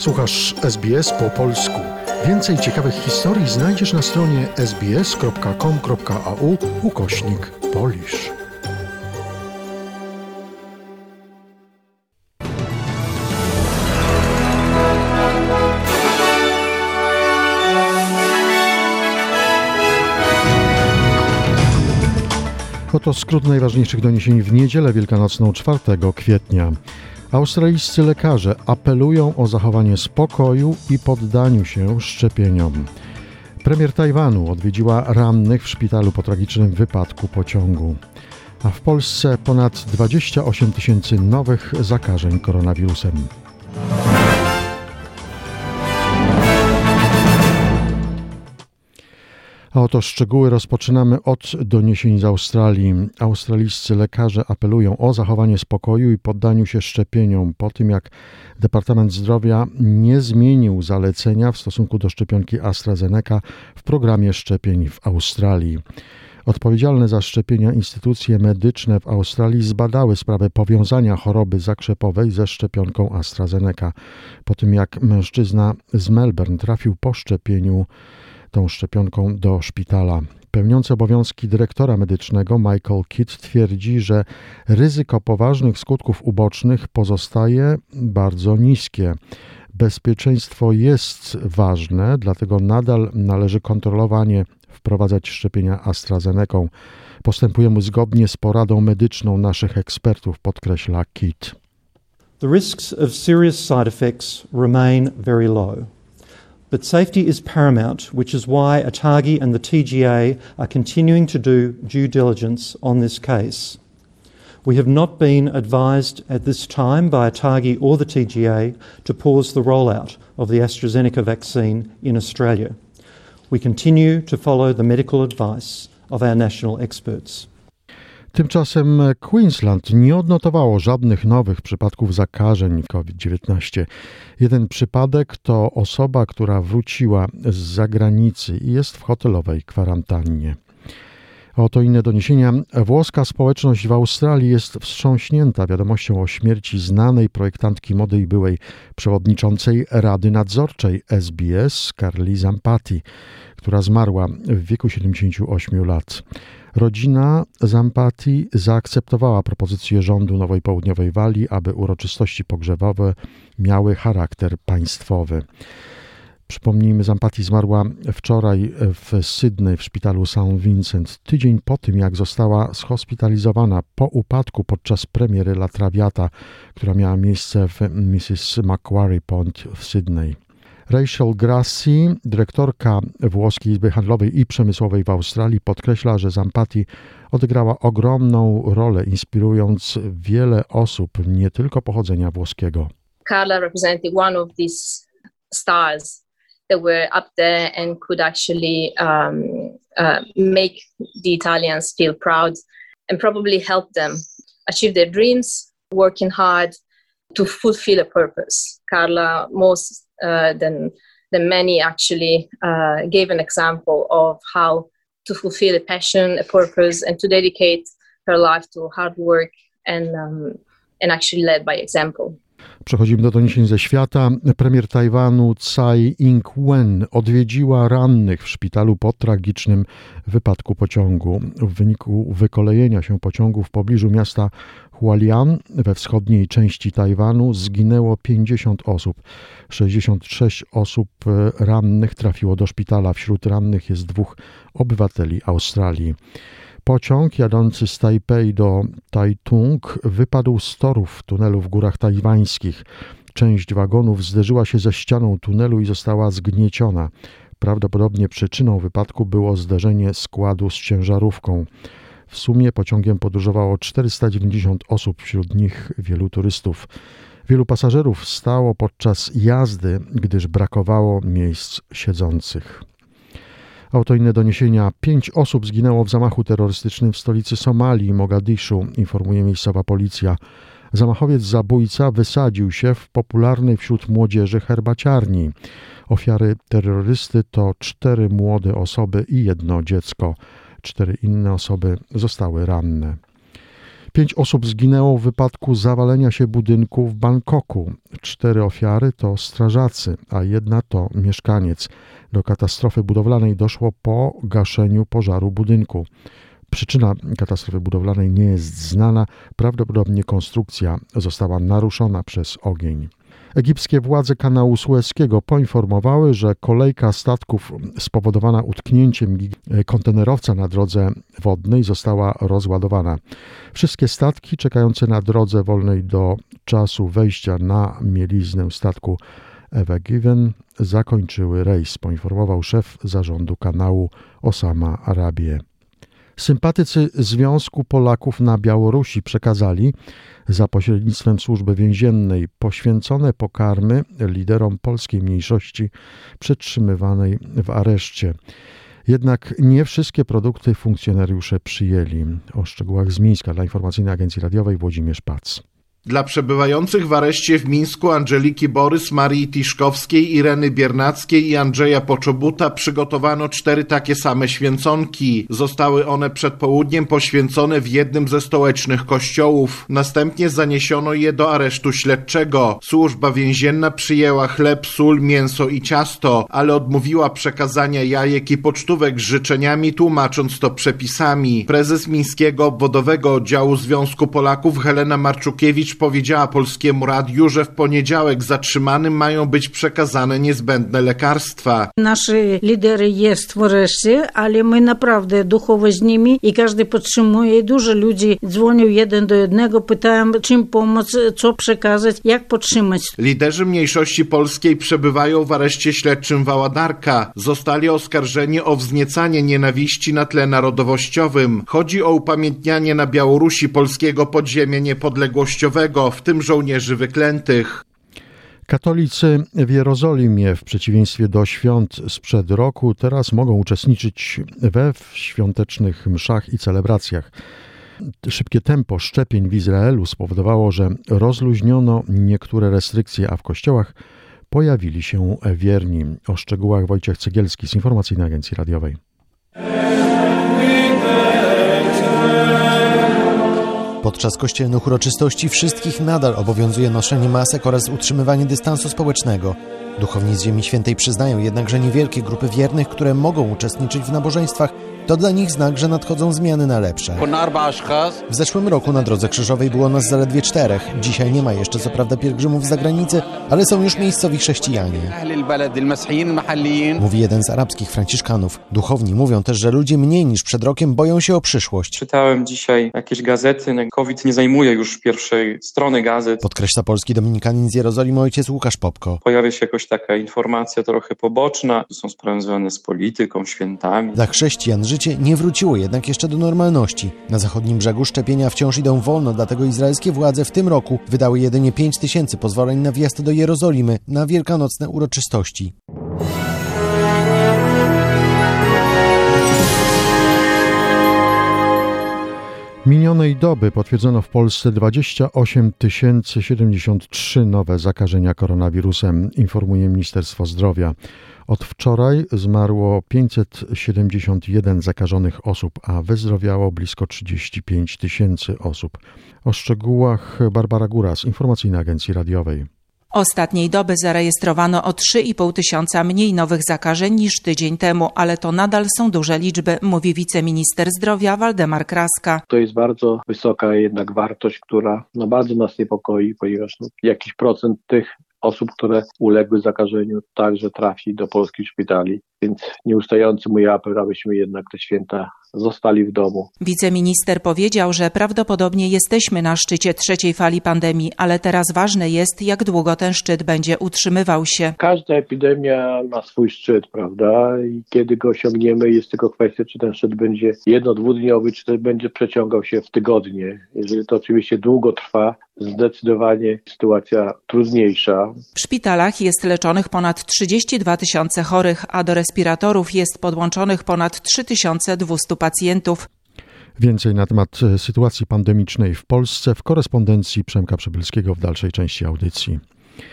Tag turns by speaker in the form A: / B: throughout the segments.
A: Słuchasz SBS po polsku. Więcej ciekawych historii znajdziesz na stronie sbs.com.au/Polish. Oto skrót najważniejszych doniesień w niedzielę wielkanocną 4 kwietnia. Australijscy lekarze apelują o zachowanie spokoju i poddaniu się szczepieniom. Premier Tajwanu odwiedziła rannych w szpitalu po tragicznym wypadku pociągu. A w Polsce ponad 28 000 nowych zakażeń koronawirusem. A oto szczegóły. Rozpoczynamy od doniesień z Australii. Australijscy lekarze apelują o zachowanie spokoju i poddaniu się szczepieniom po tym, jak Departament Zdrowia nie zmienił zalecenia w stosunku do szczepionki AstraZeneca w programie szczepień w Australii. Odpowiedzialne za szczepienia instytucje medyczne w Australii zbadały sprawę powiązania choroby zakrzepowej ze szczepionką AstraZeneca. Po tym, jak mężczyzna z Melbourne trafił po szczepieniu tą szczepionką do szpitala. Pełniący obowiązki dyrektora medycznego Michael Kidd twierdzi, że ryzyko poważnych skutków ubocznych pozostaje bardzo niskie. Bezpieczeństwo jest ważne, dlatego nadal należy kontrolowanie wprowadzać szczepienia AstraZeneką. Postępujemy zgodnie z poradą medyczną naszych ekspertów, podkreśla Kidd.
B: The risks of serious side effects remain very low. But safety is paramount, which is why ATAGI and the TGA are continuing to do due diligence on this case. We have not been advised at this time by ATAGI or the TGA to pause the rollout of the AstraZeneca vaccine in Australia. We continue to follow the medical advice of our national experts.
A: Tymczasem Queensland nie odnotowało żadnych nowych przypadków zakażeń COVID-19. Jeden przypadek to osoba, która wróciła z zagranicy i jest w hotelowej kwarantannie. Oto inne doniesienia. Włoska społeczność w Australii jest wstrząśnięta wiadomością o śmierci znanej projektantki mody i byłej przewodniczącej Rady Nadzorczej SBS Carly Zampatti, która zmarła w wieku 78 lat. Rodzina Zampatti zaakceptowała propozycję rządu Nowej Południowej Walii, aby uroczystości pogrzebowe miały charakter państwowy. Przypomnijmy, Zampatti zmarła wczoraj w Sydney w szpitalu St. Vincent, tydzień po tym, jak została schospitalizowana po upadku podczas premiery La Traviata, która miała miejsce w Mrs. Macquarie Pond w Sydney. Rachel Grassi, dyrektorka Włoskiej Izby Handlowej i Przemysłowej w Australii, podkreśla, że Zampatti odegrała ogromną rolę, inspirując wiele osób, nie tylko pochodzenia włoskiego.
C: Carla represented one of these stars that were up there and could actually make the Italians feel proud and probably help them achieve their dreams, working hard to fulfill a purpose. Carla, most than many, actually gave an example of how to fulfill a passion, a purpose, and to dedicate her life to hard work and actually led by example.
A: Przechodzimy do doniesień ze świata. Premier Tajwanu Tsai Ing-wen odwiedziła rannych w szpitalu po tragicznym wypadku pociągu. W wyniku wykolejenia się pociągu w pobliżu miasta Hualien we wschodniej części Tajwanu zginęło 50 osób. 66 osób rannych trafiło do szpitala. Wśród rannych jest 2 obywateli Australii. Pociąg jadący z Tajpej do Taitung wypadł z torów w tunelu w górach tajwańskich. Część wagonów zderzyła się ze ścianą tunelu i została zgnieciona. Prawdopodobnie przyczyną wypadku było zderzenie składu z ciężarówką. W sumie pociągiem podróżowało 490 osób, wśród nich wielu turystów. Wielu pasażerów stało podczas jazdy, gdyż brakowało miejsc siedzących. Oto inne doniesienia. 5 osób zginęło w zamachu terrorystycznym w stolicy Somalii, Mogadiszu, informuje miejscowa policja. Zamachowiec zabójca wysadził się w popularnej wśród młodzieży herbaciarni. Ofiary terrorysty to 4 młode osoby i 1 dziecko. 4 inne osoby zostały ranne. 5 osób zginęło w wypadku zawalenia się budynku w Bangkoku. 4 ofiary to strażacy, a 1 to mieszkaniec. Do katastrofy budowlanej doszło po gaszeniu pożaru budynku. Przyczyna katastrofy budowlanej nie jest znana. Prawdopodobnie konstrukcja została naruszona przez ogień. Egipskie władze kanału Sueskiego poinformowały, że kolejka statków spowodowana utknięciem kontenerowca na drodze wodnej została rozładowana. Wszystkie statki czekające na drodze wolnej do czasu wejścia na mieliznę statku Ever Given zakończyły rejs, poinformował szef zarządu kanału Osama Arabie. Sympatycy Związku Polaków na Białorusi przekazali za pośrednictwem służby więziennej poświęcone pokarmy liderom polskiej mniejszości przetrzymywanej w areszcie. Jednak nie wszystkie produkty funkcjonariusze przyjęli. O szczegółach z Mińska dla Informacyjnej Agencji Radiowej Włodzimierz Pac.
D: Dla przebywających w areszcie w Mińsku Angeliki Borys, Marii Tiszkowskiej, Ireny Biernackiej i Andrzeja Poczobuta przygotowano 4 takie same święconki. Zostały one przed południem poświęcone w jednym ze stołecznych kościołów. Następnie zaniesiono je do aresztu śledczego. Służba więzienna przyjęła chleb, sól, mięso i ciasto, ale odmówiła przekazania jajek i pocztówek z życzeniami, tłumacząc to przepisami. Prezes Mińskiego Obwodowego Oddziału Związku Polaków Helena Marczukiewicz powiedziała Polskiemu Radiu, że w poniedziałek zatrzymanym mają być przekazane niezbędne lekarstwa.
E: Nasze lidery jest w areszcie, ale my naprawdę duchowo z nimi i każdy podtrzymuje. Dużo ludzi dzwonią 1 do 1, pytają czym pomóc, co przekazać, jak podtrzymać.
D: Liderzy mniejszości polskiej przebywają w areszcie śledczym Waładarka. Zostali oskarżeni o wzniecanie nienawiści na tle narodowościowym. Chodzi o upamiętnianie na Białorusi polskiego podziemia niepodległościowego, w tym żołnierzy wyklętych.
A: Katolicy w Jerozolimie, w przeciwieństwie do świąt sprzed roku, teraz mogą uczestniczyć we świątecznych mszach i celebracjach. Szybkie tempo szczepień w Izraelu spowodowało, że rozluźniono niektóre restrykcje, a w kościołach pojawili się wierni. O szczegółach Wojciech Cegielski z Informacyjnej Agencji Radiowej.
F: Podczas kościelnych uroczystości wszystkich nadal obowiązuje noszenie masek oraz utrzymywanie dystansu społecznego. Duchowni z Ziemi Świętej przyznają jednak, że niewielkie grupy wiernych, które mogą uczestniczyć w nabożeństwach, to dla nich znak, że nadchodzą zmiany na lepsze. W zeszłym roku na Drodze Krzyżowej było nas zaledwie 4. Dzisiaj nie ma jeszcze co prawda pielgrzymów z zagranicy, ale są już miejscowi chrześcijanie. Mówi jeden z arabskich franciszkanów. Duchowni mówią też, że ludzie mniej niż przed rokiem boją się o przyszłość.
G: Czytałem dzisiaj jakieś gazety. COVID nie zajmuje już pierwszej strony gazet.
F: Podkreśla polski dominikanin z Jerozolimy ojciec Łukasz Popko.
G: Pojawia się jakoś taka informacja trochę poboczna. To są sprawy związane z polityką, świętami.
F: Dla chrześcijan życie nie wróciło jednak jeszcze do normalności. Na zachodnim brzegu szczepienia wciąż idą wolno, dlatego izraelskie władze w tym roku wydały jedynie 5 000 pozwoleń na wjazd do Jerozolimy na wielkanocne uroczystości.
A: Minionej doby potwierdzono w Polsce 28 073 nowe zakażenia koronawirusem, informuje Ministerstwo Zdrowia. Od wczoraj zmarło 571 zakażonych osób, a wyzdrowiało blisko 35 000 osób. O szczegółach Barbara Góra z Informacyjnej Agencji Radiowej.
H: Ostatniej doby zarejestrowano o 3,5 tysiąca mniej nowych zakażeń niż tydzień temu, ale to nadal są duże liczby, mówi wiceminister zdrowia Waldemar Kraska.
I: To jest bardzo wysoka jednak wartość, która bardzo nas niepokoi, ponieważ jakiś procent tych osób, które uległy zakażeniu, także trafi do polskich szpitali. Więc nieustający mój apel, abyśmy jednak te święta zostali w domu.
H: Wiceminister powiedział, że prawdopodobnie jesteśmy na szczycie 3. fali pandemii, ale teraz ważne jest, jak długo ten szczyt będzie utrzymywał się.
I: Każda epidemia ma swój szczyt, prawda? I kiedy go osiągniemy, jest tylko kwestia, czy ten szczyt będzie 1-2-dniowy, czy też będzie przeciągał się w tygodnie. Jeżeli to oczywiście długo trwa, zdecydowanie sytuacja trudniejsza.
H: W szpitalach jest leczonych ponad 32 000 chorych, a do respiratorów jest podłączonych ponad 3200 pacjentów.
A: Więcej na temat sytuacji pandemicznej w Polsce w korespondencji Przemka Przybylskiego w dalszej części audycji.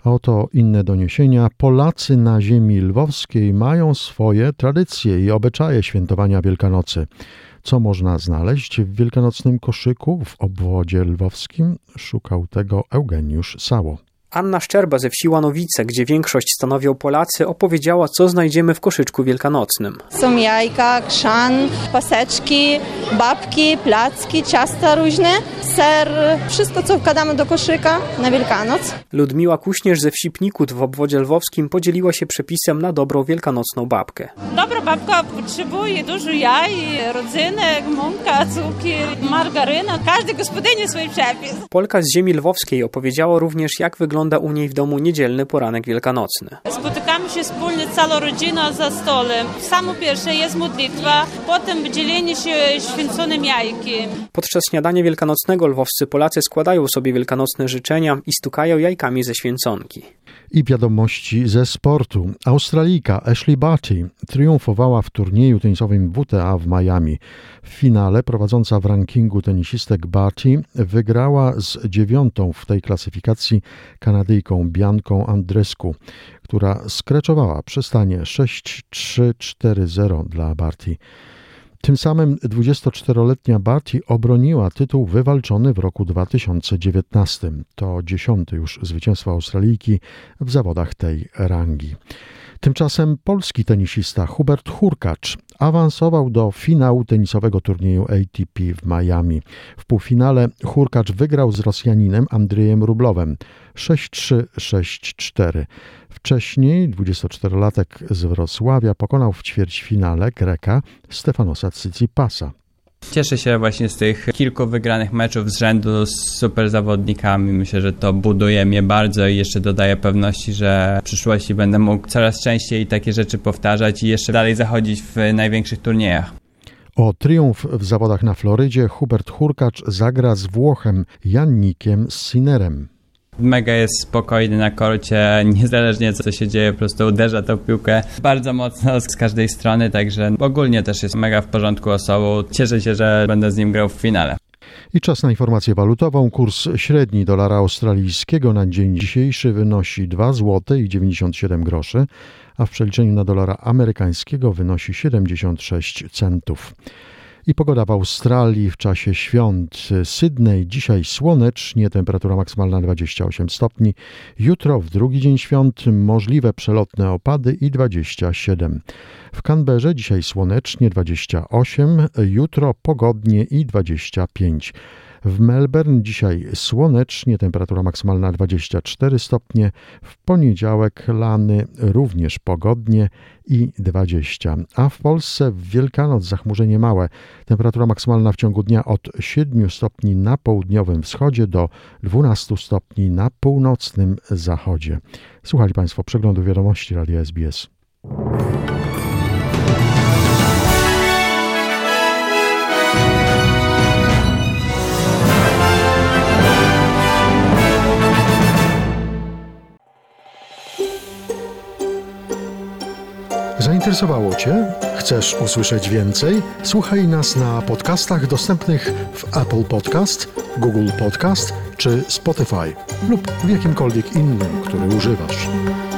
A: A oto inne doniesienia. Polacy na ziemi lwowskiej mają swoje tradycje i obyczaje świętowania Wielkanocy. Co można znaleźć w wielkanocnym koszyku w obwodzie lwowskim? Szukał tego Eugeniusz Sało.
J: Anna Szczerba ze wsi Łanowice, gdzie większość stanowią Polacy, opowiedziała, co znajdziemy w koszyczku wielkanocnym.
K: Są jajka, krzan, paseczki, babki, placki, ciasta różne, ser, wszystko co wkładamy do koszyka na Wielkanoc.
J: Ludmiła Kuśnierz ze wsi Pnikut w obwodzie lwowskim podzieliła się przepisem na dobrą wielkanocną babkę.
L: Dobra babka potrzebuje dużo jaj, rodzynek, mąka, cukier, margaryna. Każdy gospodyni swój przepis.
J: Polka z ziemi lwowskiej opowiedziała również, jak wygląda u niej w domu niedzielny poranek wielkanocny.
L: Spotykamy się wspólnie, cała rodzina za stolem. Samo pierwsze jest modlitwa, potem dzielenie się święconym jajkiem.
J: Podczas śniadania wielkanocnego lwowscy Polacy składają sobie wielkanocne życzenia i stukają jajkami ze święconki.
A: I wiadomości ze sportu. Australijka Ashley Barty triumfowała w turnieju tenisowym WTA w Miami. W finale prowadząca w rankingu tenisistek Barty wygrała z 9. w tej klasyfikacji Kanadyjką Bianką Andrescu, która skreczowała przystanie 6-3-4-0 dla Barty. Tym samym 24-letnia Barty obroniła tytuł wywalczony w roku 2019. To 10. już zwycięstwo Australijki w zawodach tej rangi. Tymczasem polski tenisista Hubert Hurkacz awansował do finału tenisowego turnieju ATP w Miami. W półfinale Hurkacz wygrał z Rosjaninem Andrzejem Rublowem 6-3, 6-4. Wcześniej 24-latek z Wrocławia pokonał w ćwierćfinale Greka Stefanosa Tsitsipasa.
M: Cieszę się właśnie z tych kilku wygranych meczów z rzędu z super zawodnikami. Myślę, że to buduje mnie bardzo i jeszcze dodaje pewności, że w przyszłości będę mógł coraz częściej takie rzeczy powtarzać i jeszcze dalej zachodzić w największych turniejach.
A: O triumf w zawodach na Florydzie Hubert Hurkacz zagra z Włochem Yannickiem Sinnerem.
M: Mega jest spokojny na korcie, niezależnie co się dzieje, po prostu uderza tą piłkę bardzo mocno z każdej strony, także ogólnie też jest mega w porządku osobą. Cieszę się, że będę z nim grał w finale.
A: I czas na informację walutową. Kurs średni dolara australijskiego na dzień dzisiejszy wynosi 2,97 zł, a w przeliczeniu na dolara amerykańskiego wynosi 76 centów. I pogoda w Australii w czasie świąt. Sydney dzisiaj słonecznie, temperatura maksymalna 28 stopni. Jutro w drugi dzień świąt możliwe przelotne opady i 27. W Canberrze dzisiaj słonecznie 28, jutro pogodnie i 25. W Melbourne dzisiaj słonecznie, temperatura maksymalna 24 stopnie, w poniedziałek lany również pogodnie i 20. A w Polsce w Wielkanoc zachmurzenie małe, temperatura maksymalna w ciągu dnia od 7 stopni na południowym wschodzie do 12 stopni na północnym zachodzie. Słuchali Państwo przeglądu wiadomości Radia SBS. Zainteresowało Cię? Chcesz usłyszeć więcej? Słuchaj nas na podcastach dostępnych w Apple Podcast, Google Podcast czy Spotify lub w jakimkolwiek innym, który używasz.